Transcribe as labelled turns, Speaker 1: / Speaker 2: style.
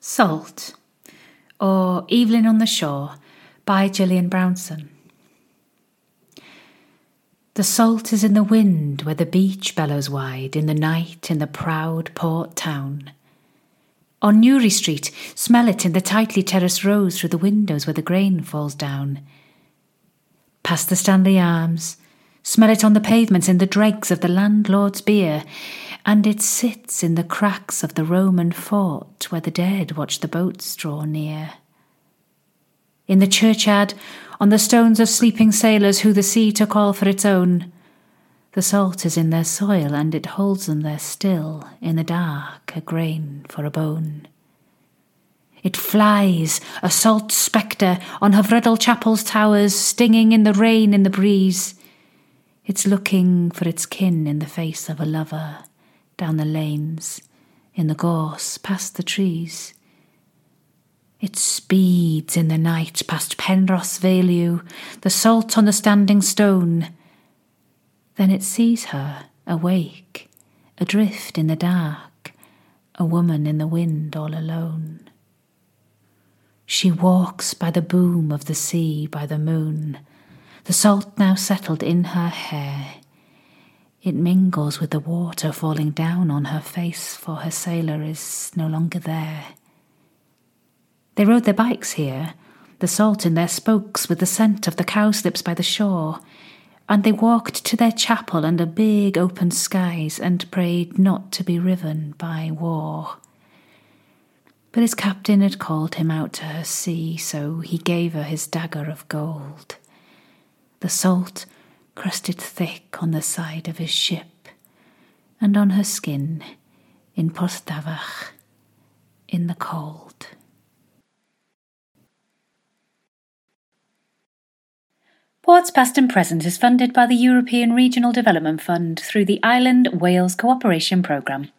Speaker 1: Salt, or Evelyn on the Shore, by Gillian Brownson. The salt is in the wind where the beach bellows wide in the night in the proud port town. On Newry Street, smell it in the tightly terraced rows through the windows where the grain falls down. Past the Stanley Arms, smell it on the pavements in the dregs of the landlord's beer, and it sits in the cracks of the Roman fort where the dead watch the boats draw near. In the churchyard, on the stones of sleeping sailors who the sea took all for its own, the salt is in their soil and it holds them there still, in the dark, a grain for a bone. It flies, a salt spectre, on Havredal Chapel's towers, stinging in the rain, in the breeze. It's looking for its kin in the face of a lover, down the lanes, in the gorse, past the trees. It speeds in the night past Penrhos Valew, the salt on the standing stone. Then it sees her, awake, adrift in the dark, a woman in the wind all alone. She walks by the boom of the sea, by the moon, the salt now settled in her hair. It mingles with the water falling down on her face, for her sailor is no longer there. They rode their bikes here, the salt in their spokes with the scent of the cowslips by the shore, and they walked to their chapel under big open skies and prayed not to be riven by war. But his captain had called him out to her sea, so he gave her his dagger of gold. The salt crusted thick on the side of his ship, and on her skin, in Porthgavach, in the cold. Ports Past and Present is funded by the European Regional Development Fund through the Ireland-Wales Cooperation Programme.